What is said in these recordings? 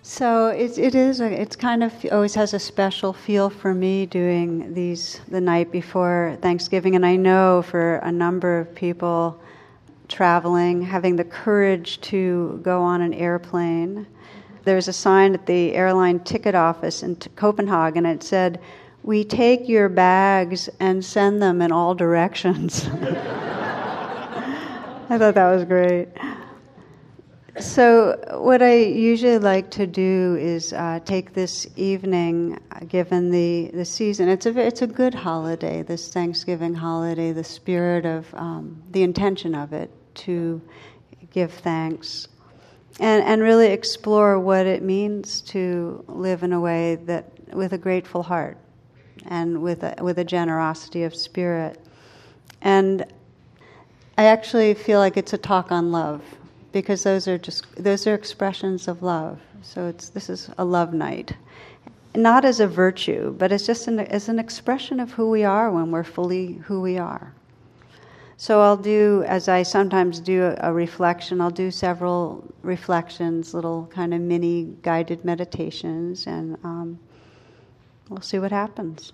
So it's kind of always has a special feel for me doing these the night before Thanksgiving, and I know for a number of people traveling, having the courage to go on an airplane. There's a sign at the airline ticket office in Copenhagen, and it said, "We take your bags and send them in all directions." I thought that was great. So what I usually like to do is take this evening, given the season. It's a good holiday, this Thanksgiving holiday, the spirit of the intention of it, to give thanks and really explore what it means to live in a way that with a grateful heart and with a generosity of spirit. And I actually feel like it's a talk on love, because those are expressions of love. So this is a love night, not as a virtue, but it's just as an expression of who we are when we're fully who we are. So I'll do, as I sometimes do, a reflection. I'll do several reflections, little kind of mini guided meditations, and we'll see what happens.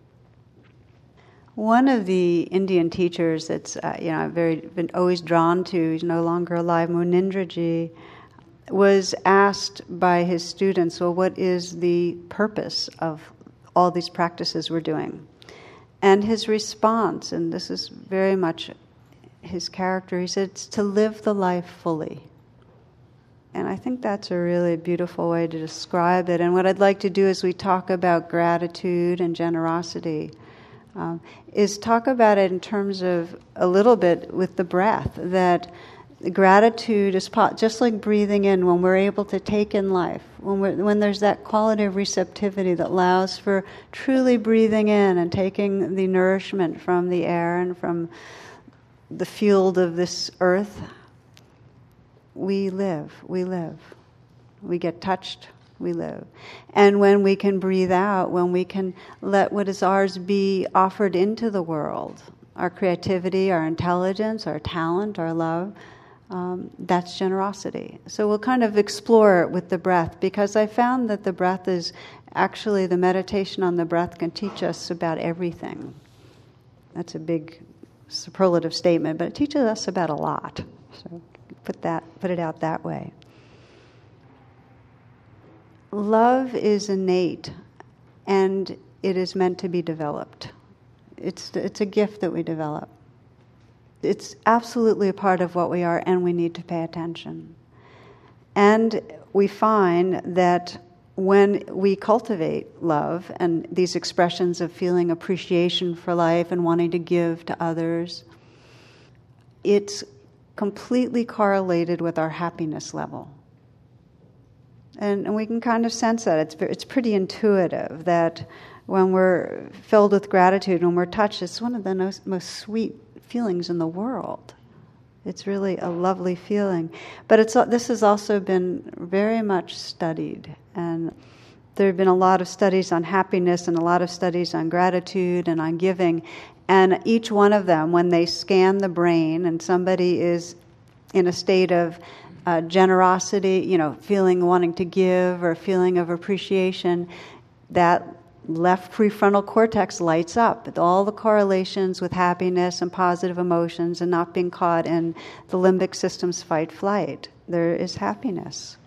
One of the Indian teachers that's I've been always drawn to, he's no longer alive, Munindraji, was asked by his students, well, what is the purpose of all these practices we're doing? And his response, and this is very much his character, he said, it's to live the life fully. And I think that's a really beautiful way to describe it. And what I'd like to do as we talk about gratitude and generosity is talk about it in terms of a little bit with the breath, that gratitude is just like breathing in. When we're able to take in life, when there's that quality of receptivity that allows for truly breathing in and taking the nourishment from the air and from the field of this earth, we live. We get touched, we live. And when we can breathe out, when we can let what is ours be offered into the world, our creativity, our intelligence, our talent, our love, that's generosity. So we'll kind of explore it with the breath, because I found that the breath is actually, the meditation on the breath can teach us about everything. That's a big superlative statement, but it teaches us about a lot. So put it out that way. Love is innate, and it is meant to be developed. It's a gift that we develop. It's absolutely a part of what we are, and we need to pay attention. And we find that when we cultivate love and these expressions of feeling appreciation for life and wanting to give to others, it's completely correlated with our happiness level. And we can kind of sense that. It's pretty intuitive that when we're filled with gratitude, when we're touched, it's one of the most sweet feelings in the world. It's really a lovely feeling. But this has also been very much studied. And there have been a lot of studies on happiness and a lot of studies on gratitude and on giving. And each one of them, when they scan the brain and somebody is in a state of generosity, feeling wanting to give or feeling of appreciation, that left prefrontal cortex lights up with all the correlations with happiness and positive emotions and not being caught in the limbic system's fight-flight. There is happiness.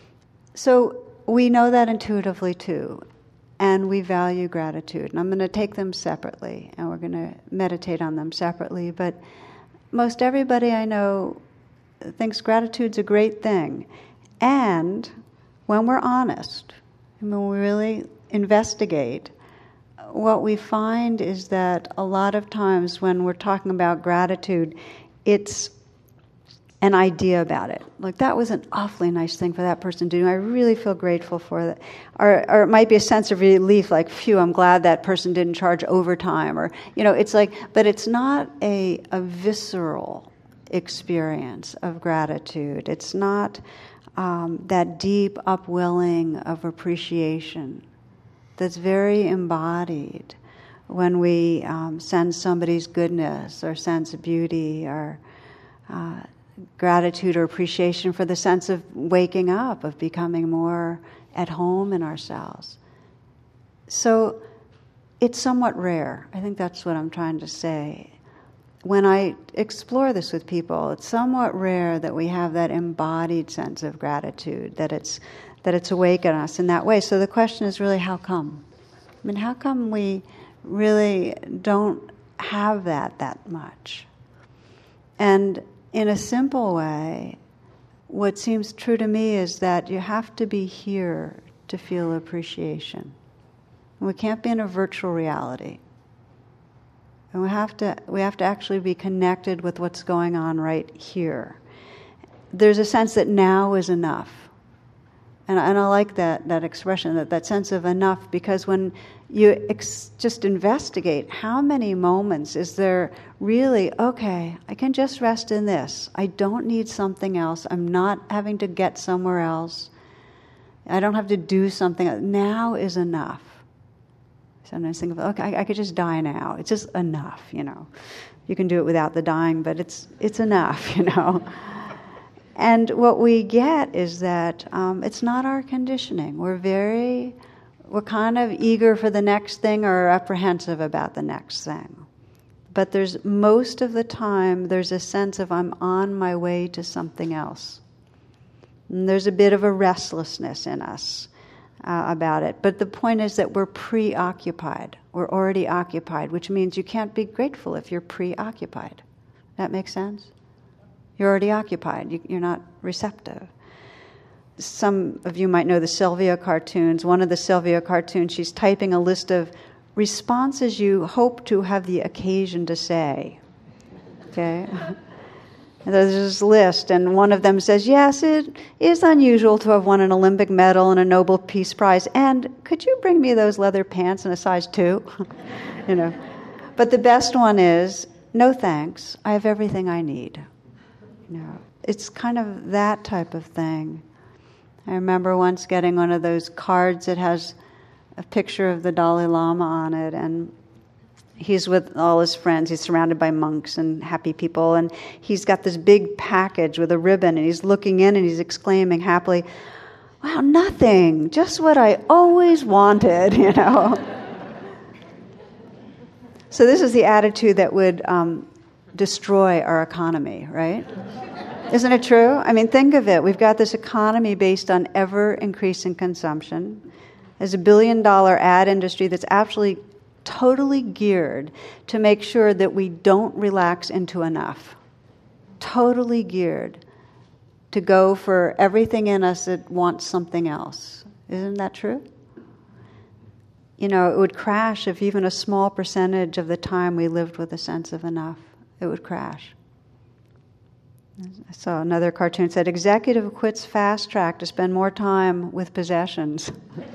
So we know that intuitively too, and we value gratitude. And I'm going to take them separately, and we're going to meditate on them separately. But most everybody I know thinks gratitude's a great thing. And when we're honest, and when we really investigate, what we find is that a lot of times when we're talking about gratitude, it's an idea about it. Like, that was an awfully nice thing for that person to do. I really feel grateful for that. Or it might be a sense of relief, like, phew, I'm glad that person didn't charge overtime. Or, it's like, but it's not a visceral experience of gratitude. It's not that deep upwelling of appreciation that's very embodied when we sense somebody's goodness or sense beauty or gratitude or appreciation for the sense of waking up, of becoming more at home in ourselves. So it's somewhat rare. I think that's what I'm trying to say. When I explore this with people, it's somewhat rare that we have that embodied sense of gratitude, that it's awake in us in that way. So the question is really, how come? I mean, how come we really don't have that much? And in a simple way, what seems true to me is that you have to be here to feel appreciation. We can't be in a virtual reality. And we have to actually be connected with what's going on right here. There's a sense that now is enough. And I like that expression, that sense of enough, because when you just investigate how many moments is there really, okay, I can just rest in this. I don't need something else. I'm not having to get somewhere else. I don't have to do something else. Now is enough. Sometimes think of, okay, I could just die now. It's just enough, You can do it without the dying, but it's enough, And what we get is that it's not our conditioning. We're kind of eager for the next thing or apprehensive about the next thing. But most of the time, there's a sense of I'm on my way to something else. And there's a bit of a restlessness in us about it. But the point is that we're preoccupied. We're already occupied, which means you can't be grateful if you're preoccupied. That makes sense? You're already occupied. You're not receptive. Some of you might know the Sylvia cartoons. One of the Sylvia cartoons, she's typing a list of responses you hope to have the occasion to say. Okay? And there's this list, and one of them says, yes, it is unusual to have won an Olympic medal and a Nobel Peace Prize, and could you bring me those leather pants in a size 2? But the best one is, no thanks, I have everything I need. It's kind of that type of thing. I remember once getting one of those cards that has a picture of the Dalai Lama on it, and he's with all his friends. He's surrounded by monks and happy people, and he's got this big package with a ribbon, and he's looking in and he's exclaiming happily, wow, nothing, just what I always wanted, So this is the attitude that would destroy our economy, right? Isn't it true? I mean, think of it. We've got this economy based on ever-increasing consumption. There's a $1 billion ad industry that's actually totally geared to make sure that we don't relax into enough. Totally geared to go for everything in us that wants something else. Isn't that true? It would crash if even a small percentage of the time we lived with a sense of enough. It would crash. I saw another cartoon said, executive quits Fast Track to spend more time with possessions.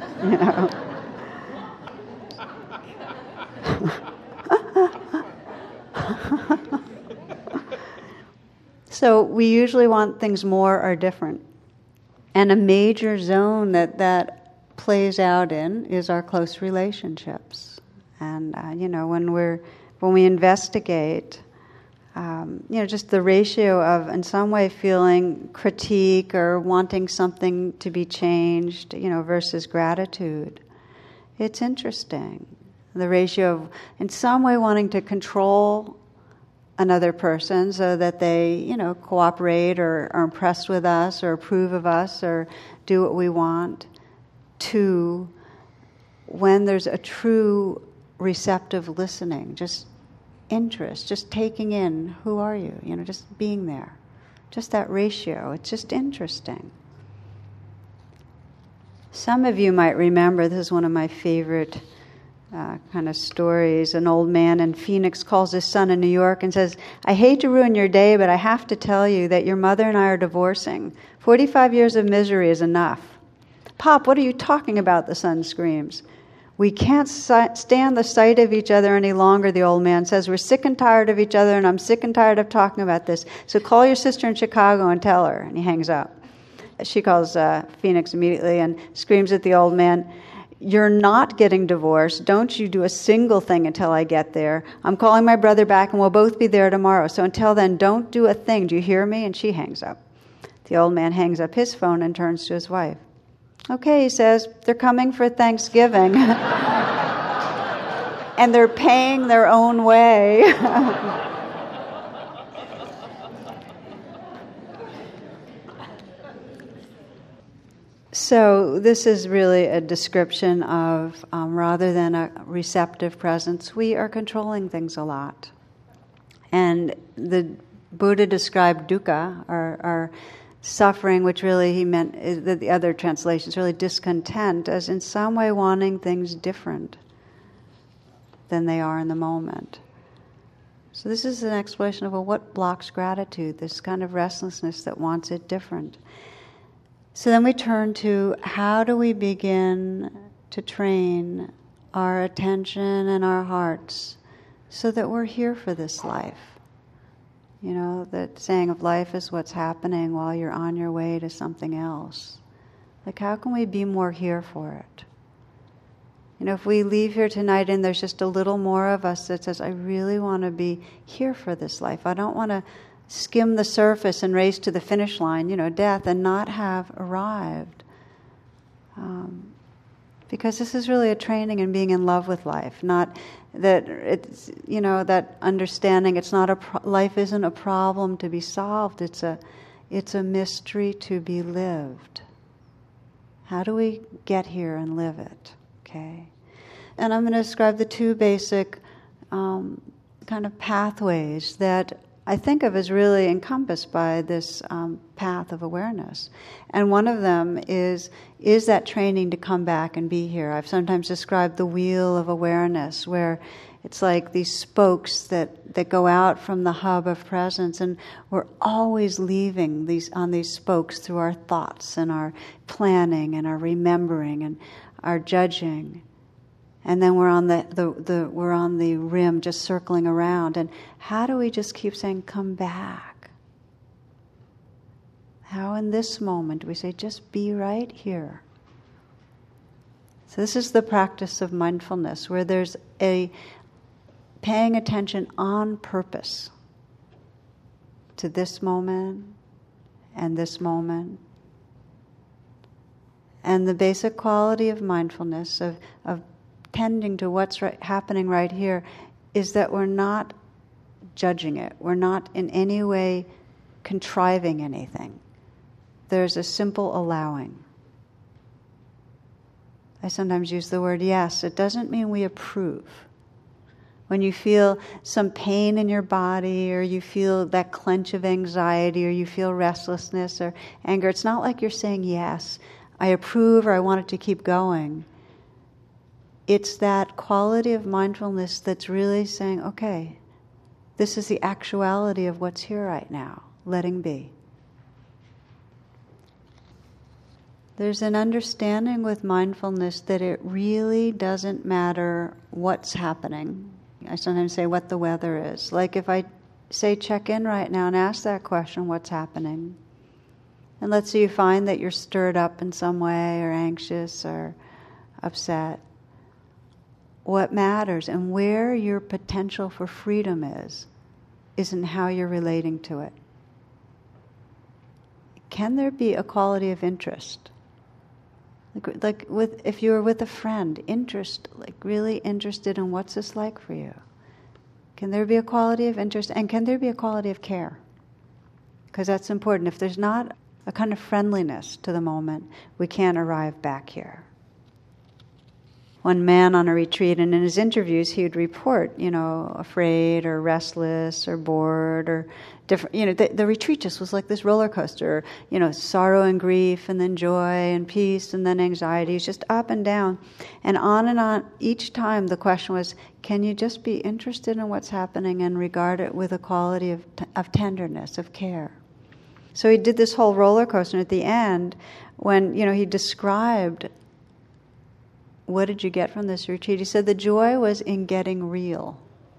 So we usually want things more or different. And a major zone that plays out in is our close relationships. And, when we investigate, just the ratio of, in some way, feeling critique or wanting something to be changed, versus gratitude. It's interesting. The ratio of, in some way, wanting to control another person so that they, cooperate or are impressed with us or approve of us or do what we want, to when there's a true receptive listening, just interest, just taking in, who are you? Just being there. Just that ratio. It's just interesting. Some of you might remember, this is one of my favorite kind of stories. An old man in Phoenix calls his son in New York and says, I hate to ruin your day, but I have to tell you that your mother and I are divorcing. 45 years of misery is enough. Pop, what are you talking about? The son screams. We can't stand the sight of each other any longer, the old man says. We're sick and tired of each other, and I'm sick and tired of talking about this. So call your sister in Chicago and tell her. And he hangs up. She calls Phoenix immediately and screams at the old man, You're not getting divorced. Don't you do a single thing until I get there. I'm calling my brother back and we'll both be there tomorrow. So until then, don't do a thing. Do you hear me? And she hangs up. The old man hangs up his phone and turns to his wife. Okay, he says, they're coming for Thanksgiving. And they're paying their own way. So this is really a description of, rather than a receptive presence, we are controlling things a lot. And the Buddha described dukkha, our suffering, which really he meant, the other translations, really discontent, as in some way wanting things different than they are in the moment. So this is an explanation of what blocks gratitude, this kind of restlessness that wants it different. So then we turn to how do we begin to train our attention and our hearts so that we're here for this life. You know, that saying of life is what's happening while you're on your way to something else. Like, how can we be more here for it? You know, if we leave here tonight and there's just a little more of us that says, I really want to be here for this life. I don't want to skim the surface and race to the finish line, death, and not have arrived. Because this is really a training in being in love with life, not that it's, that understanding it's not life isn't a problem to be solved, it's a mystery to be lived. How do we get here and live it? Okay. And I'm going to describe the two basic kind of pathways that I think of as really encompassed by this path of awareness. And one of them is that training to come back and be here. I've sometimes described the wheel of awareness, where it's like these spokes that go out from the hub of presence, and we're always leaving on these spokes through our thoughts and our planning and our remembering and our judging. And then we're on we're on the rim, just circling around. And how do we just keep saying, "Come back"? How in this moment do we say, "Just be right here"? So this is the practice of mindfulness, where there's a paying attention on purpose to this moment and this moment. And the basic quality of mindfulness, of tending to what's happening right here, is that we're not judging it. We're not in any way contriving anything. There's a simple allowing. I sometimes use the word yes. It doesn't mean we approve. When you feel some pain in your body, or you feel that clench of anxiety, or you feel restlessness or anger, it's not like you're saying, yes, I approve, or I want it to keep going. It's that quality of mindfulness that's really saying, okay, this is the actuality of what's here right now, letting be. There's an understanding with mindfulness that it really doesn't matter what's happening. I sometimes say what the weather is. Like if I say check in right now and ask that question, what's happening? And let's say you find that you're stirred up in some way, or anxious or upset. What matters and where your potential for freedom isn't how you're relating to it. Can there be a quality of interest? Like if you were with a friend, interest, like really interested in what's this like for you? Can there be a quality of interest, and can there be a quality of care? Because that's important. If there's not a kind of friendliness to the moment, we can't arrive back here. One man on a retreat, and in his interviews he would report, afraid or restless or bored or different. The retreat just was like this roller coaster, sorrow and grief, and then joy and peace, and then anxiety. It's just up and down. And on. Each time the question was, can you just be interested in what's happening and regard it with a quality of tenderness, of care? So he did this whole roller coaster, and at the end, when, he described, what did you get from this retreat? He said the joy was in getting real.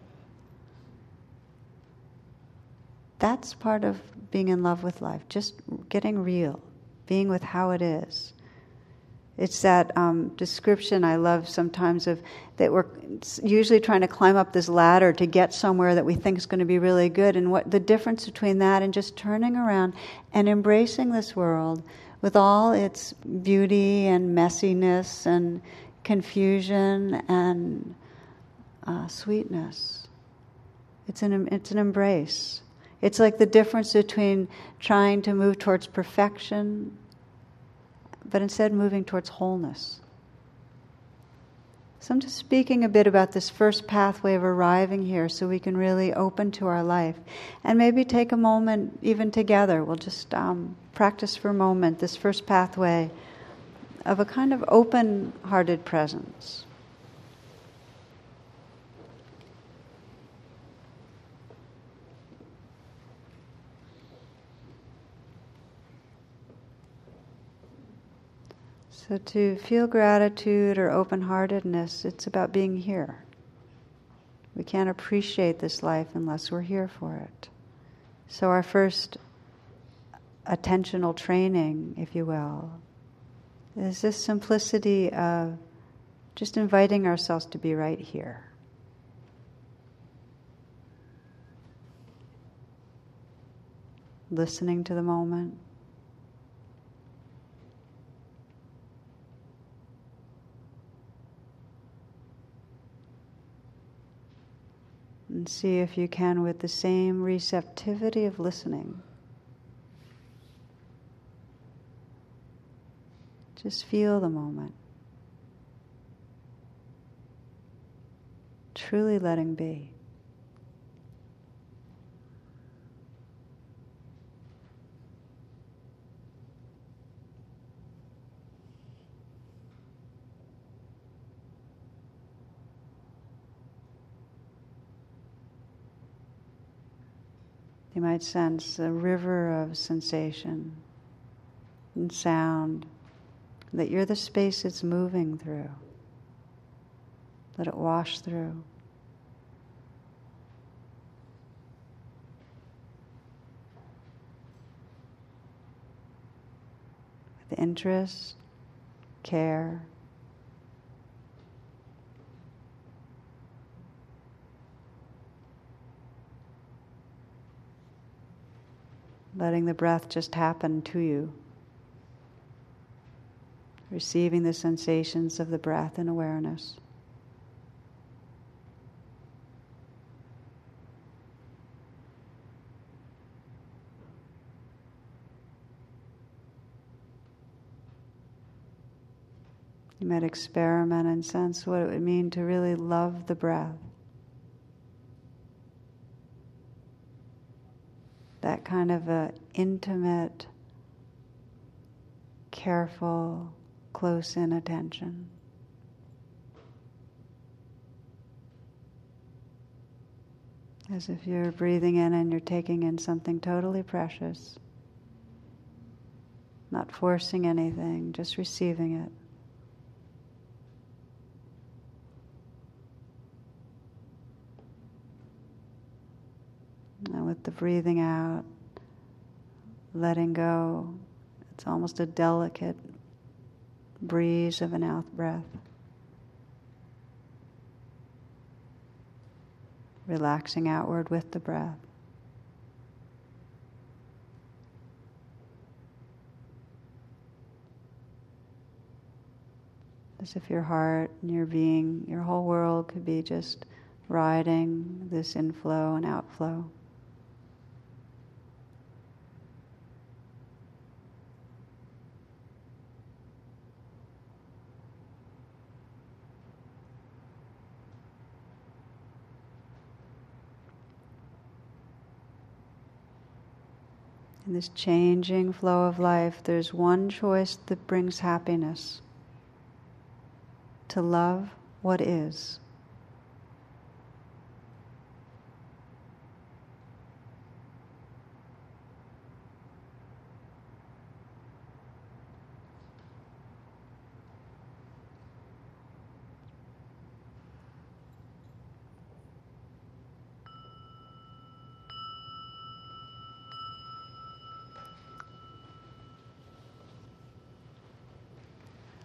That's part of being in love with life, just getting real, being with how it is. It's that description I love sometimes of that we're usually trying to climb up this ladder to get somewhere that we think is going to be really good, and what the difference between that and just turning around and embracing this world with all its beauty and messiness and confusion and sweetness. It's an embrace. It's like the difference between trying to move towards perfection, but instead moving towards wholeness. So I'm just speaking a bit about this first pathway of arriving here so we can really open to our life. And maybe take a moment even together. We'll just practice for a moment this first pathway of a kind of open-hearted presence. So to feel gratitude or open-heartedness, it's about being here. We can't appreciate this life unless we're here for it. So our first attentional training, if you will, is this simplicity of just inviting ourselves to be right here. Listening to the moment. And see if you can, with the same receptivity of listening, just feel the moment. Truly letting be. You might sense a river of sensation and sound, that you're the space it's moving through. Let it wash through. With interest, care, letting the breath just happen to you. Receiving the sensations of the breath in awareness. You might experiment and sense what it would mean to really love the breath. That kind of a intimate, careful, close-in attention. As if you're breathing in and you're taking in something totally precious. Not forcing anything, just receiving it. And with the breathing out, letting go, it's almost a delicate breeze of an out-breath. Relaxing outward with the breath. As if your heart and your being, your whole world could be just riding this inflow and outflow. In this changing flow of life, there's one choice that brings happiness: to love what is.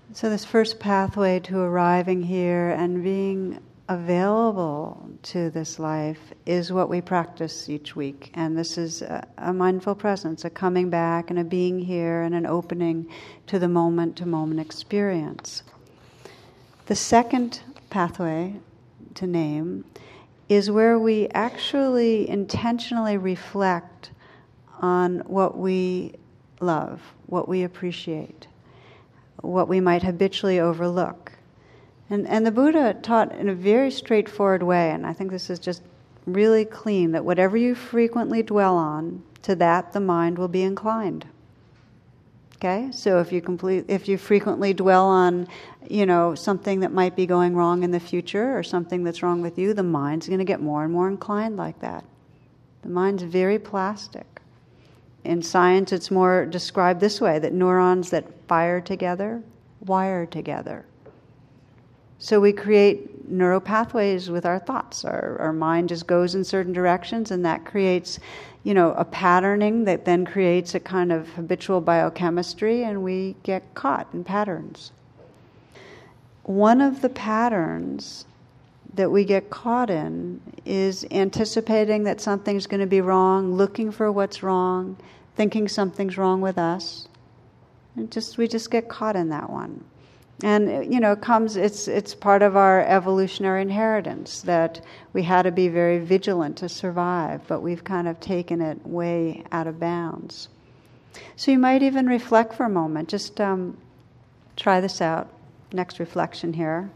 So this first pathway to arriving here and being available to this life is what we practice each week. And this is a mindful presence, a coming back and a being here and an opening to the moment-to-moment experience. The second pathway to name is where we actually intentionally reflect on what we love, what we appreciate, what we might habitually overlook. And the Buddha taught in a very straightforward way, and I think this is just really clean, that whatever you frequently dwell on, to that the mind will be inclined. Okay? So if you frequently dwell on, something that might be going wrong in the future or something that's wrong with you, the mind's going to get more and more inclined like that. The mind's very plastic. In science, it's more described this way, that neurons that fire together, wire together. So we create neuropathways with our thoughts. Our mind just goes in certain directions, and that creates, a patterning that then creates a kind of habitual biochemistry, and we get caught in patterns. One of the patterns that we get caught in is anticipating that something's going to be wrong, looking for what's wrong, thinking something's wrong with us. And we just get caught in that one. And it's part of our evolutionary inheritance that we had to be very vigilant to survive, but we've kind of taken it way out of bounds. So you might even reflect for a moment. Just try this out. Next reflection here.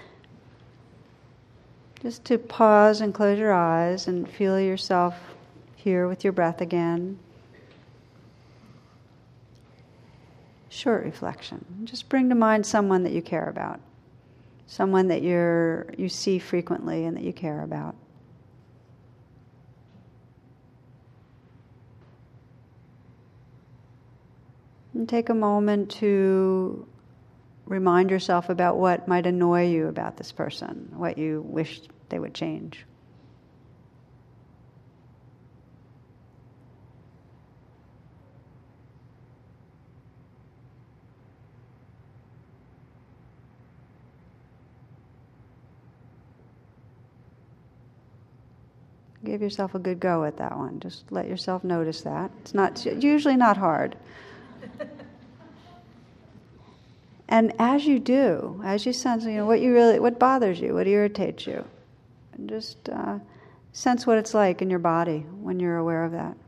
Just to pause and close your eyes and feel yourself here with your breath again. Short reflection. Just bring to mind someone that you care about. Someone that you see frequently and that you care about. And take a moment to remind yourself about what might annoy you about this person, what you wish they would change. Give yourself a good go at that one. Just let yourself notice that. It's usually not hard. And as you do, as you sense, what bothers you, what irritates you, and just sense what it's like in your body when you're aware of that.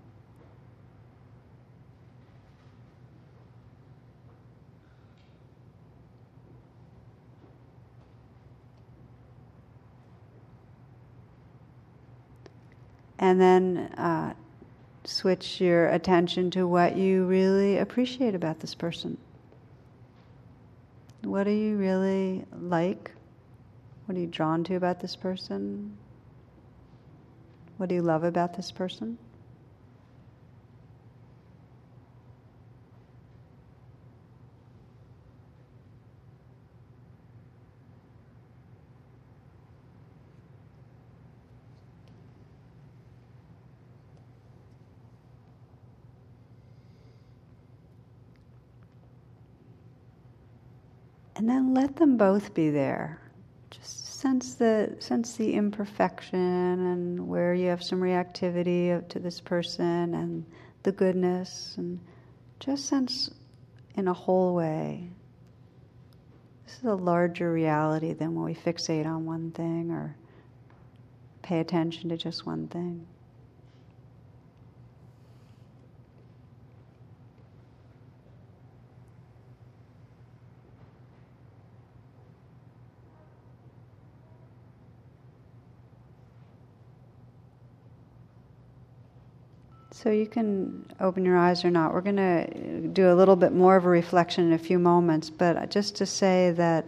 And then switch your attention to what you really appreciate about this person. What do you really like? What are you drawn to about this person? What do you love about this person? And then let them both be there. Just sense the imperfection and where you have some reactivity to this person and the goodness, and just sense in a whole way. This is a larger reality than when we fixate on one thing or pay attention to just one thing. So you can open your eyes or not. We're going to do a little bit more of a reflection in a few moments, but just to say that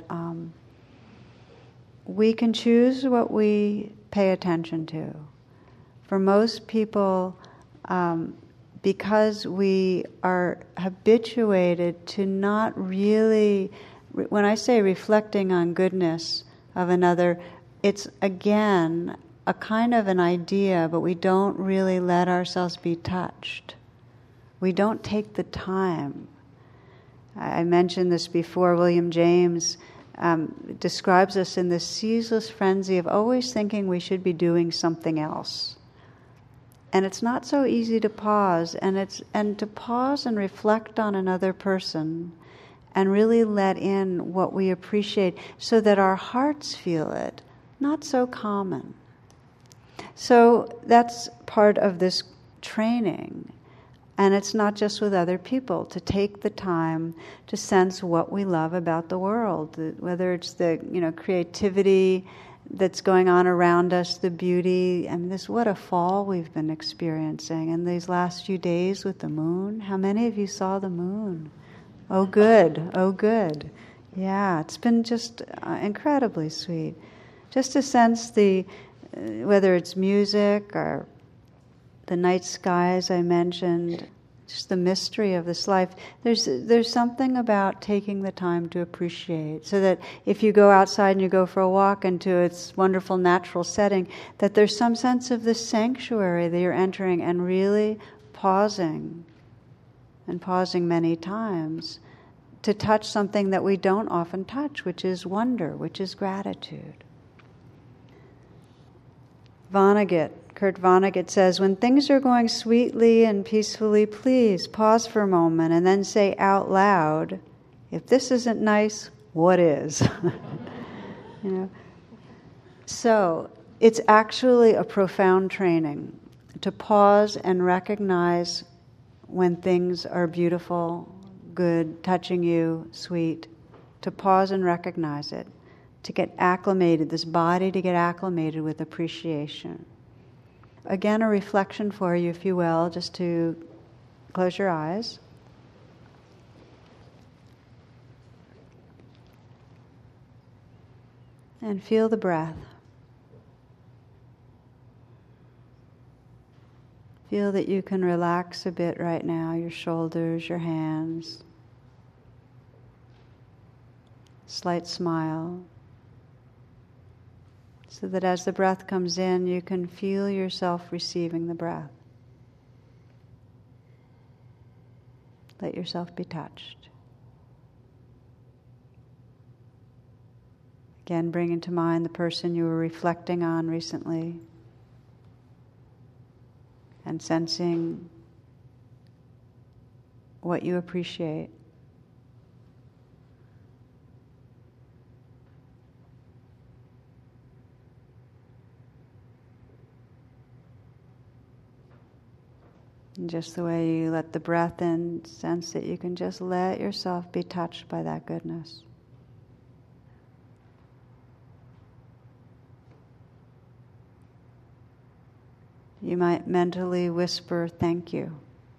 we can choose what we pay attention to. For most people, because we are habituated to not really, when I say reflecting on goodness of another, it's again a kind of an idea, but we don't really let ourselves be touched. We don't take the time. I mentioned this before. William James describes us in this ceaseless frenzy of always thinking we should be doing something else. And it's not so easy to pause, and to pause and reflect on another person and really let in what we appreciate so that our hearts feel it, not so common. So that's part of this training. And it's not just with other people, to take the time to sense what we love about the world, whether it's the creativity that's going on around us, the beauty. I mean, what a fall we've been experiencing. And these last few days with the moon, how many of you saw the moon? Oh, good. Oh, good. Yeah, it's been just incredibly sweet. Just to sense whether it's music or the night skies I mentioned, just the mystery of this life. There's something about taking the time to appreciate, so that if you go outside and you go for a walk into its wonderful natural setting, that there's some sense of this sanctuary that you're entering, and really pausing, and pausing many times, to touch something that we don't often touch, which is wonder, which is gratitude. Kurt Vonnegut says, when things are going sweetly and peacefully, please pause for a moment and then say out loud, if this isn't nice, what is? So it's actually a profound training to pause and recognize when things are beautiful, good, touching you, sweet, to pause and recognize it, to get acclimated, this body to get acclimated with appreciation. Again, a reflection for you, if you will, just to close your eyes. And feel the breath. Feel that you can relax a bit right now, your shoulders, your hands. Slight smile. So that as the breath comes in, you can feel yourself receiving the breath. Let yourself be touched. Again, bring into mind the person you were reflecting on recently, and sensing what you appreciate. And just the way you let the breath in, sense that you can just let yourself be touched by that goodness. You might mentally whisper, thank you.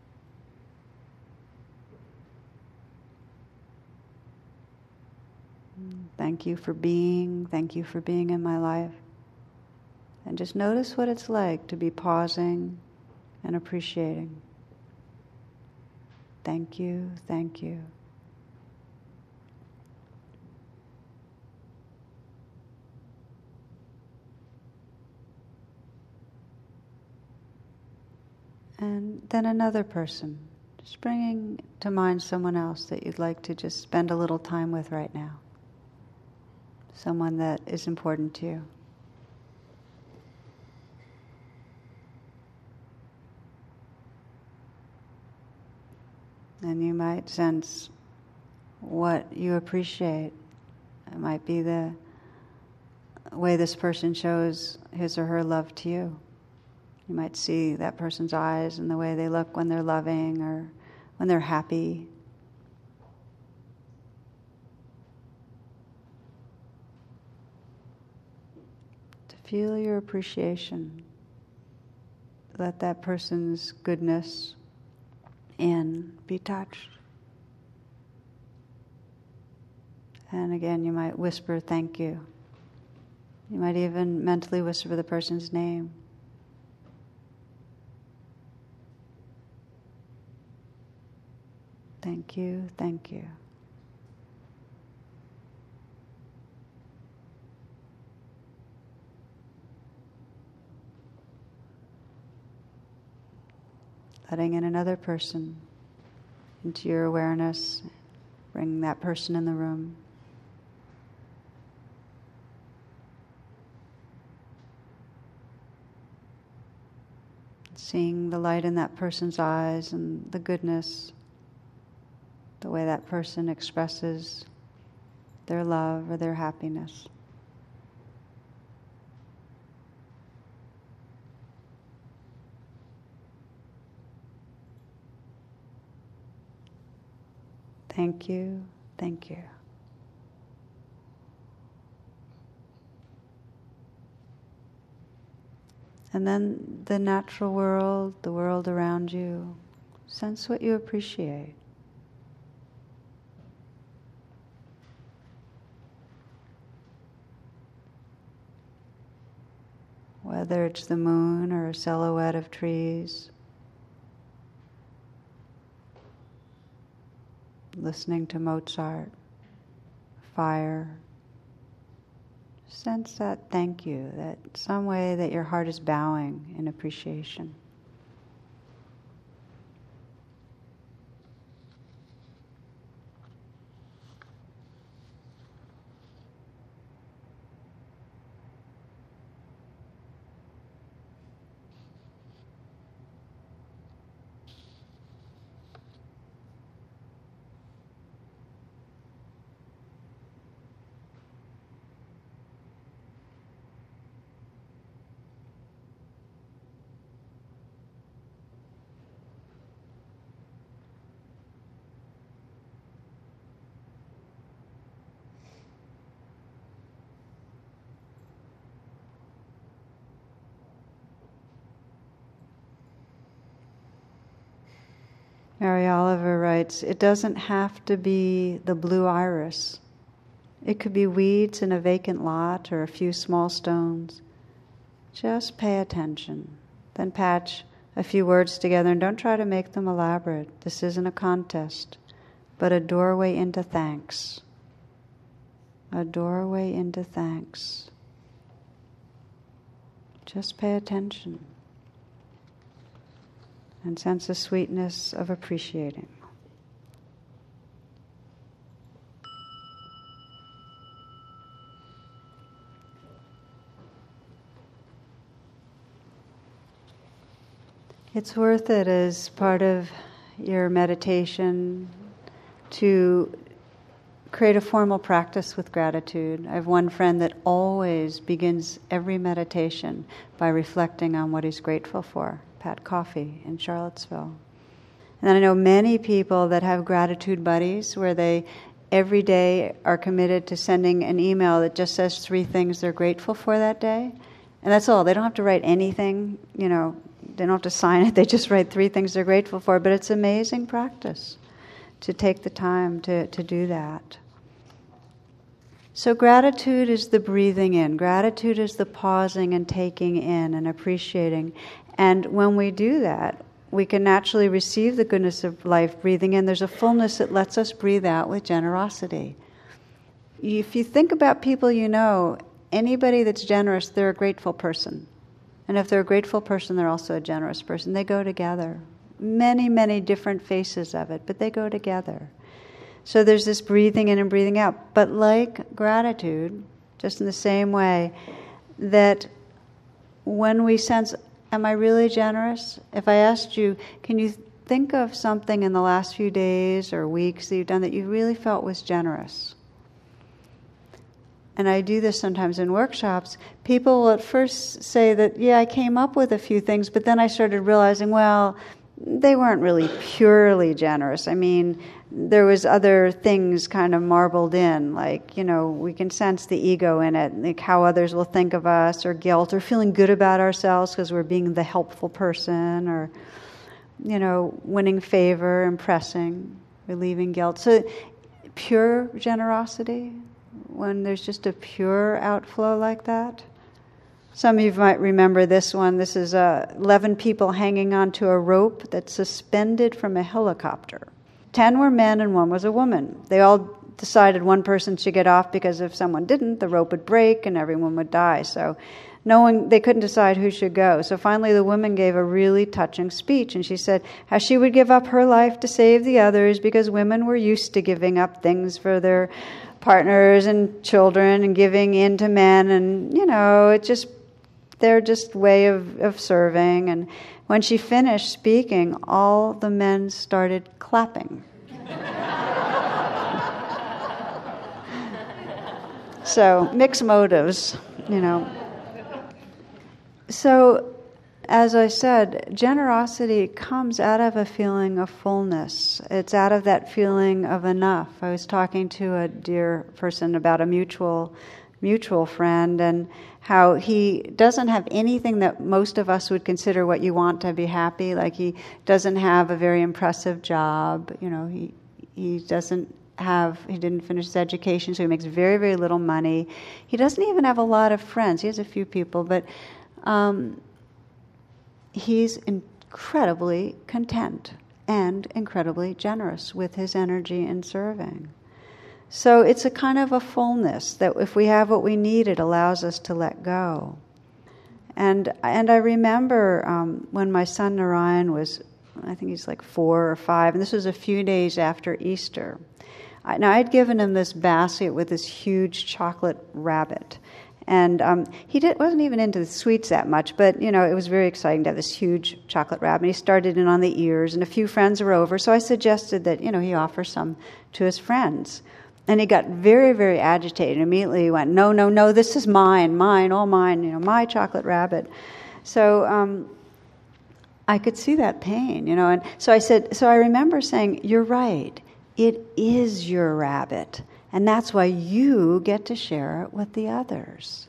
Thank you for being in my life. And just notice what it's like to be pausing and appreciating. Thank you, thank you. And then another person, just bringing to mind someone else that you'd like to just spend a little time with right now. Someone that is important to you. And you might sense what you appreciate. It might be the way this person shows his or her love to you. You might see that person's eyes and the way they look when they're loving or when they're happy. To feel your appreciation. Let that person's goodness in, be touched. And again, you might whisper thank you. You might even mentally whisper the person's name. Thank you, thank you. Letting in another person into your awareness, bring that person in the room. Seeing the light in that person's eyes and the goodness, the way that person expresses their love or their happiness. Thank you, thank you. And then the natural world, the world around you, sense what you appreciate. Whether it's the moon or a silhouette of trees, listening to Mozart, fire. Sense that thank you, that some way that your heart is bowing in appreciation. Mary Oliver writes, it doesn't have to be the blue iris. It could be weeds in a vacant lot or a few small stones. Just pay attention. Then patch a few words together and don't try to make them elaborate. This isn't a contest, but a doorway into thanks. A doorway into thanks. Just pay attention. And sense the sweetness of appreciating. It's worth it as part of your meditation to create a formal practice with gratitude. I have one friend that always begins every meditation by reflecting on what he's grateful for. Pat Coffey in Charlottesville. And then I know many people that have gratitude buddies where they every day are committed to sending an email that just says 3 things they're grateful for that day. And that's all. They don't have to write anything, they don't have to sign it. They just write 3 things they're grateful for. But it's amazing practice to take the time to do that. So gratitude is the breathing in. Gratitude is the pausing and taking in and appreciating. And when we do that, we can naturally receive the goodness of life breathing in. There's a fullness that lets us breathe out with generosity. If you think about people you know, anybody that's generous, they're a grateful person. And if they're a grateful person, they're also a generous person. They go together. Many, many different faces of it, but they go together. So there's this breathing in and breathing out. But like gratitude, just in the same way, that when we sense, am I really generous? If I asked you, can you think of something in the last few days or weeks that you've done that you really felt was generous? And I do this sometimes in workshops. People will at first say that, yeah, I came up with a few things, but then I started realizing, well, they weren't really purely generous. I mean, there was other things kind of marbled in, like, we can sense the ego in it, like how others will think of us, or guilt, or feeling good about ourselves because we're being the helpful person, or, winning favor, impressing, relieving guilt. So pure generosity, when there's just a pure outflow like that. Some of you might remember this one. This is 11 people hanging onto a rope that's suspended from a helicopter. 10 were men and 1 was a woman. They all decided one person should get off because if someone didn't, the rope would break and everyone would die. So they couldn't decide who should go. So finally the woman gave a really touching speech, and she said how she would give up her life to save the others because women were used to giving up things for their partners and children and giving in to men, and they're just way of serving. And when she finished speaking, all the men started clapping. So, mixed motives, So, as I said, generosity comes out of a feeling of fullness. It's out of that feeling of enough. I was talking to a dear person about a mutual friend, and how he doesn't have anything that most of us would consider what you want to be happy. Like, he doesn't have a very impressive job. He didn't finish his education, so he makes very, very little money. He doesn't even have a lot of friends. He has a few people, but he's incredibly content and incredibly generous with his energy in serving. So it's a kind of a fullness that if we have what we need, it allows us to let go. And I remember when my son Narayan was, I think he's like 4 or 5, and this was a few days after Easter. Now I'd given him this basket with this huge chocolate rabbit. And he wasn't even into the sweets that much, but, it was very exciting to have this huge chocolate rabbit. And he started in on the ears, and a few friends were over, so I suggested that, he offer some to his friends. And he got very, very agitated. Immediately he went, no, this is mine, all mine, my chocolate rabbit. So I could see that pain, and so I remember saying, you're right, it is your rabbit. And that's why you get to share it with the others.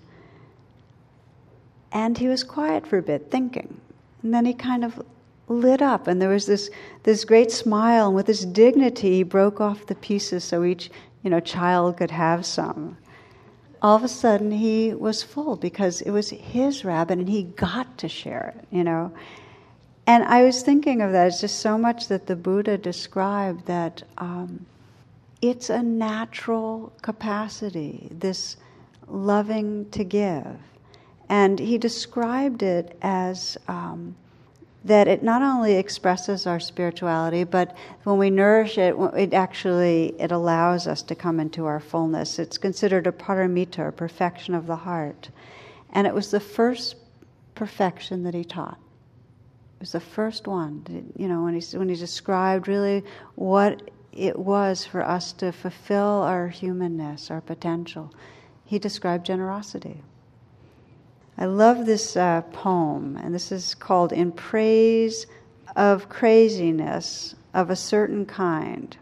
And he was quiet for a bit, thinking. And then he kind of lit up, and there was this great smile, and with this dignity, he broke off the pieces so each child could have some. All of a sudden, he was full because it was his rabbit, and he got to share it, And I was thinking of that. It's just so much that the Buddha described that it's a natural capacity, this loving to give. And he described it as that it not only expresses our spirituality, but when we nourish it, it allows us to come into our fullness. It's considered a paramita, a perfection of the heart. And it was the first perfection that he taught. It was the first one, when he described really what it was for us to fulfill our humanness, our potential. He described generosity. I love this poem, and this is called In Praise of Craziness of a Certain Kind.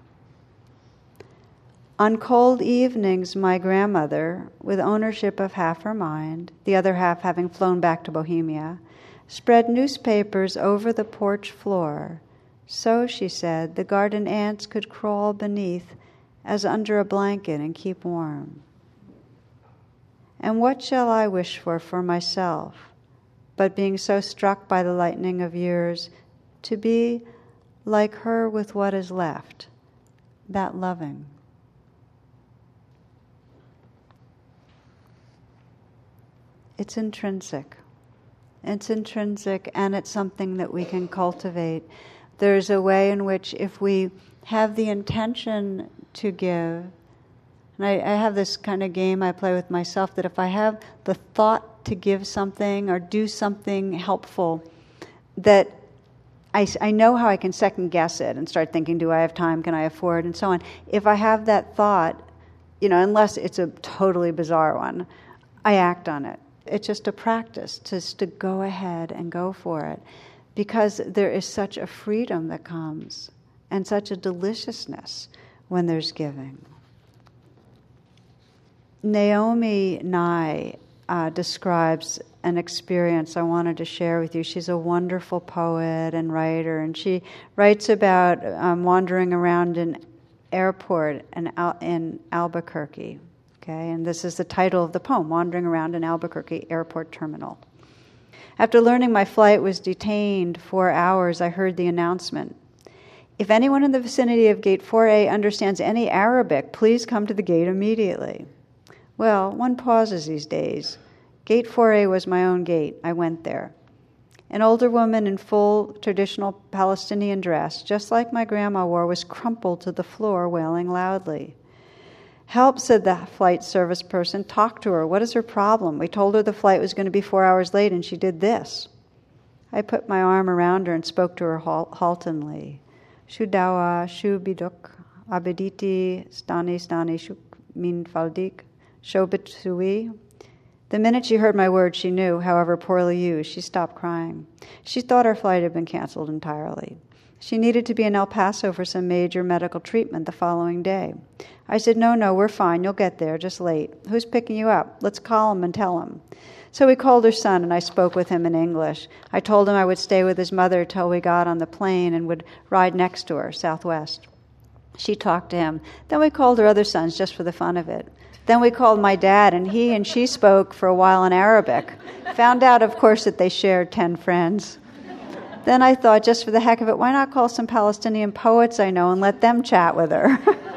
On cold evenings, my grandmother, with ownership of half her mind, the other half having flown back to Bohemia, spread newspapers over the porch floor. So, she said, the garden ants could crawl beneath as under a blanket and keep warm. And what shall I wish for myself, but being so struck by the lightning of years, to be like her with what is left, that loving. It's intrinsic. It's intrinsic, and it's something that we can cultivate. There's a way in which if we have the intention to give, and I have this kind of game I play with myself, that if I have the thought to give something or do something helpful, that I know how I can second guess it and start thinking, do I have time, can I afford, and so on. If I have that thought, unless it's a totally bizarre one, I act on it. It's just a practice, just to go ahead and go for it. Because there is such a freedom that comes and such a deliciousness when there's giving. Naomi Nye describes an experience I wanted to share with you. She's a wonderful poet and writer, and she writes about wandering around an airport in Albuquerque. Okay, and this is the title of the poem, Wandering Around an Albuquerque Airport Terminal. After learning my flight was detained 4 hours, I heard the announcement. If anyone in the vicinity of Gate 4A understands any Arabic, please come to the gate immediately. Well, one pauses these days. Gate 4A was my own gate. I went there. An older woman in full traditional Palestinian dress, just like my grandma wore, was crumpled to the floor, wailing loudly. "Help," said the flight service person. "Talk to her. What is her problem? We told her the flight was going to be 4 hours late, and she did this." I put my arm around her and spoke to her haltingly. "Shu dawa, shu biduk, abediti, stani, shuk min faldik, shobit sui." The minute she heard my words, she knew, however poorly used. She stopped crying. She thought our flight had been canceled entirely. She needed to be in El Paso for some major medical treatment the following day. I said, No, we're fine. You'll get there, just late. Who's picking you up? Let's call him and tell him." So we called her son, and I spoke with him in English. I told him I would stay with his mother till we got on the plane and would ride next to her, Southwest. She talked to him. Then we called her other sons just for the fun of it. Then we called my dad, and he and she spoke for a while in Arabic. Found out, of course, that they shared 10 friends. Then I thought, just for the heck of it, why not call some Palestinian poets I know and let them chat with her?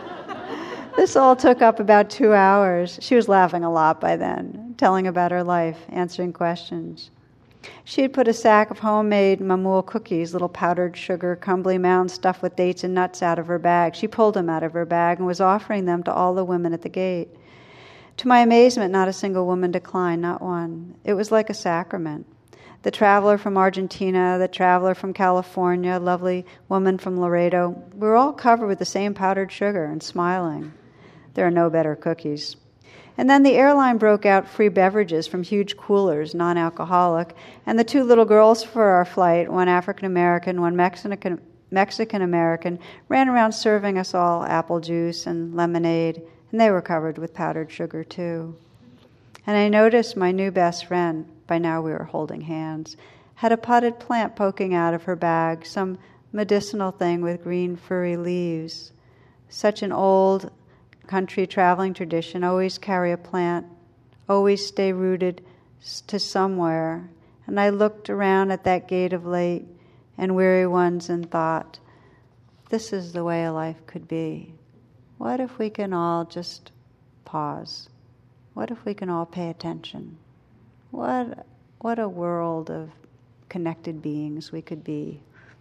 This all took up about 2 hours. She was laughing a lot by then, telling about her life, answering questions. She had put a sack of homemade mamoul cookies, little powdered sugar, crumbly mounds stuffed with dates and nuts, out of her bag. She pulled them out of her bag and was offering them to all the women at the gate. To my amazement, not a single woman declined, not one. It was like a sacrament. The traveler from Argentina, the traveler from California, a lovely woman from Laredo, we were all covered with the same powdered sugar and smiling. There are no better cookies. And then the airline broke out free beverages from huge coolers, non-alcoholic, and the 2 little girls for our flight, one African-American, one Mexican-American, ran around serving us all apple juice and lemonade, and they were covered with powdered sugar too. And I noticed my new best friend, by now we were holding hands, had a potted plant poking out of her bag, some medicinal thing with green furry leaves. Such an old country traveling tradition, always carry a plant, always stay rooted to somewhere. And I looked around at that gate of late and weary ones and thought, this is the way a life could be. What if we can all just pause? What if we can all pay attention? What a world of connected beings we could be.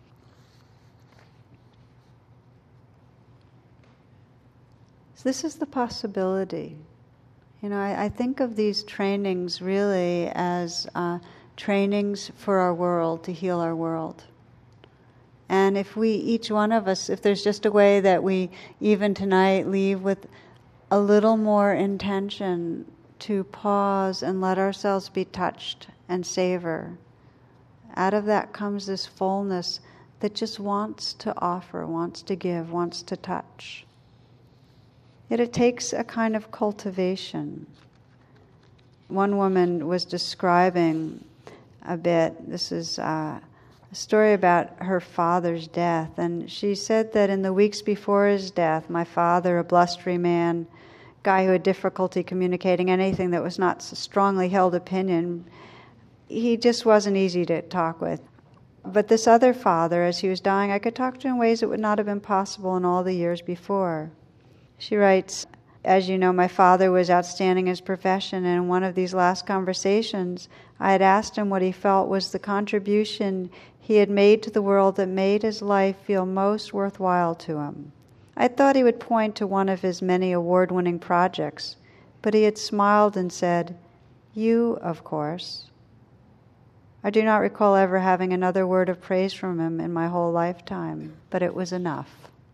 So this is the possibility. I think of these trainings really as trainings for our world, to heal our world. And if we, each one of us, if there's just a way that we, even tonight, leave with a little more intention to pause and let ourselves be touched and savor, out of that comes this fullness that just wants to offer, wants to give, wants to touch. Yet it takes a kind of cultivation. One woman was describing a bit, this is a story about her father's death, and she said that in the weeks before his death, my father, a blustery man, guy who had difficulty communicating anything that was not a strongly held opinion, he just wasn't easy to talk with. But this other father, as he was dying, I could talk to him in ways that would not have been possible in all the years before. She writes, as you know, my father was outstanding in his profession, and in one of these last conversations, I had asked him what he felt was the contribution he had made to the world that made his life feel most worthwhile to him. I thought he would point to one of his many award-winning projects, but he had smiled and said, "You, of course." I do not recall ever having another word of praise from him in my whole lifetime, but it was enough.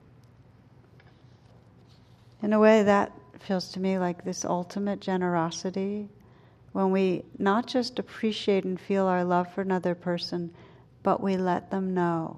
In a way, that feels to me like this ultimate generosity, when we not just appreciate and feel our love for another person, but we let them know.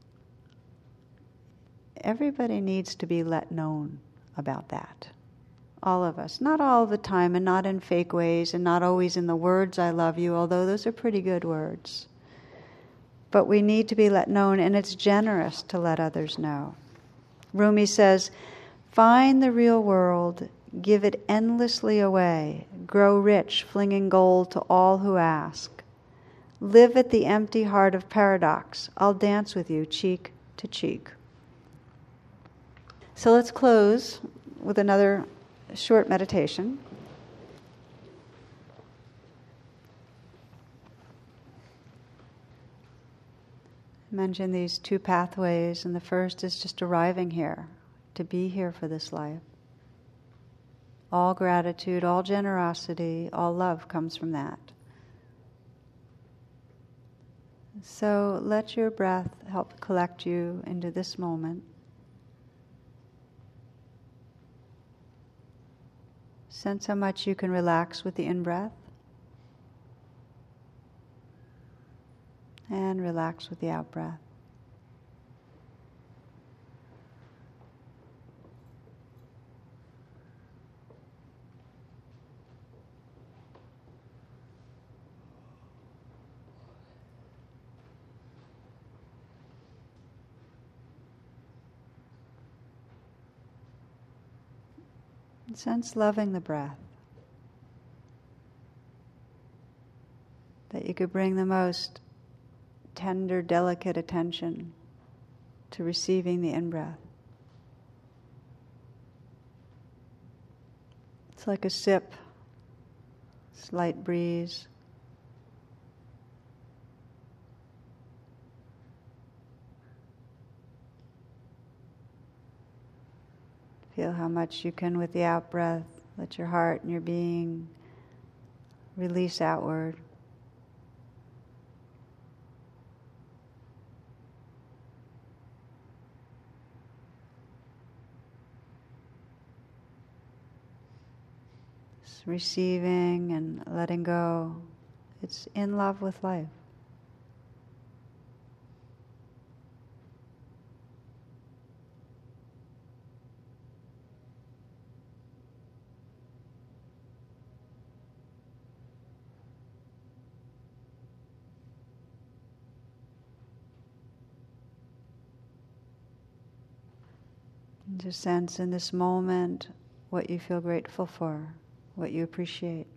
Everybody needs to be let known about that. All of us. Not all the time, and not in fake ways, and not always in the words, "I love you," although those are pretty good words. But we need to be let known, and it's generous to let others know. Rumi says, "Find the real world, give it endlessly away, grow rich, flinging gold to all who ask. Live at the empty heart of paradox, I'll dance with you cheek to cheek." So let's close with another short meditation. I mentioned these two pathways, and the first is just arriving here, to be here for this life. All gratitude, all generosity, all love comes from that. So let your breath help collect you into this moment. Sense how much you can relax with the in-breath and relax with the out-breath. And sense loving the breath. That you could bring the most tender, delicate attention to receiving the in-breath. It's like a sip, slight breeze. Feel how much you can, with the out-breath, let your heart and your being release outward. Just receiving and letting go. It's in love with life. And just sense in this moment what you feel grateful for, what you appreciate.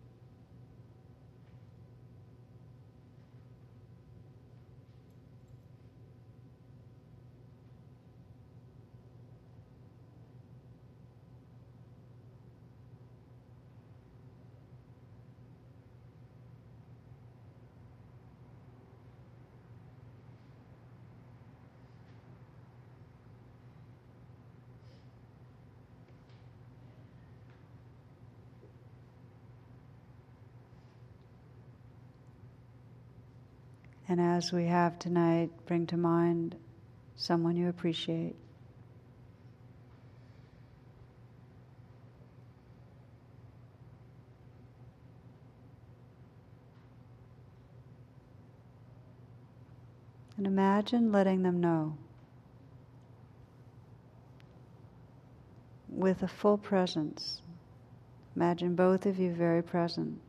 And as we have tonight, bring to mind someone you appreciate. And imagine letting them know with a full presence. Imagine both of you very present.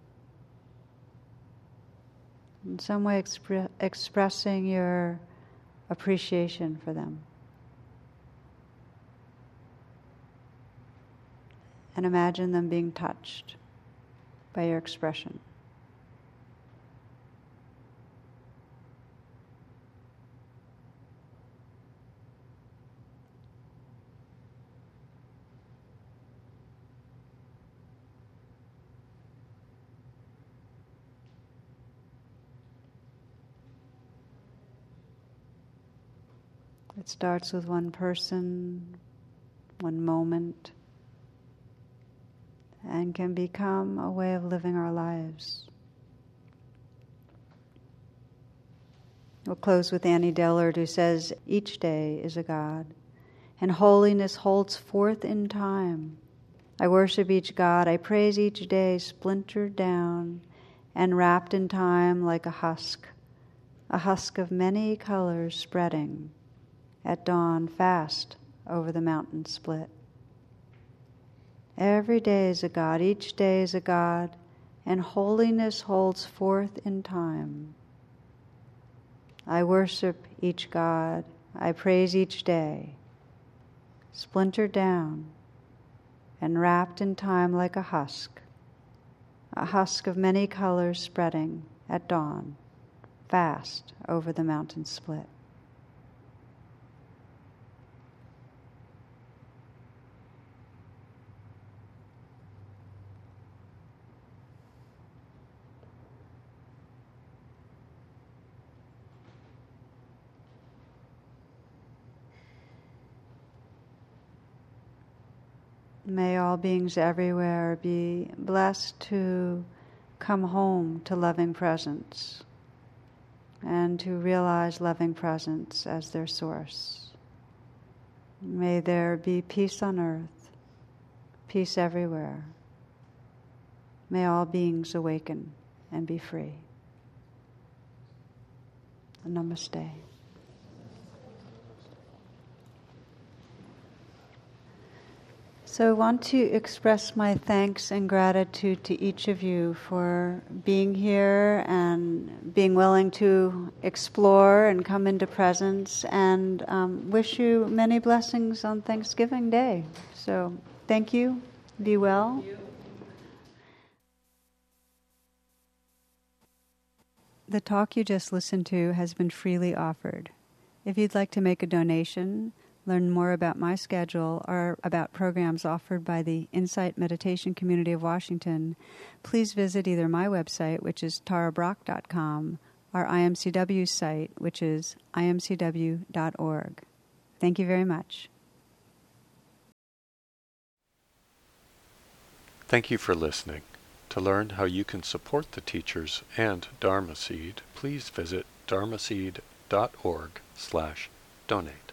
In some way expressing your appreciation for them. And imagine them being touched by your expression. It starts with one person, one moment, and can become a way of living our lives. We'll close with Annie Dillard, who says, "Each day is a God, and holiness holds forth in time. I worship each God, I praise each day, splintered down and wrapped in time like a husk of many colors spreading at dawn fast over the mountain split. Every day is a God, each day is a God, and holiness holds forth in time. I worship each God, I praise each day, splintered down and wrapped in time like a husk of many colors spreading at dawn, fast over the mountain split." May all beings everywhere be blessed to come home to loving presence and to realize loving presence as their source. May there be peace on earth, peace everywhere. May all beings awaken and be free. Namaste. So I want to express my thanks and gratitude to each of you for being here and being willing to explore and come into presence, and wish you many blessings on Thanksgiving Day. So thank you. Be well. The talk you just listened to has been freely offered. If you'd like to make a donation, learn more about my schedule, or about programs offered by the Insight Meditation Community of Washington, please visit either my website, which is tarabrach.com, or IMCW's site, which is imcw.org. Thank you very much. Thank you for listening. To learn how you can support the teachers and Dharma Seed, please visit dharmaseed.org/donate.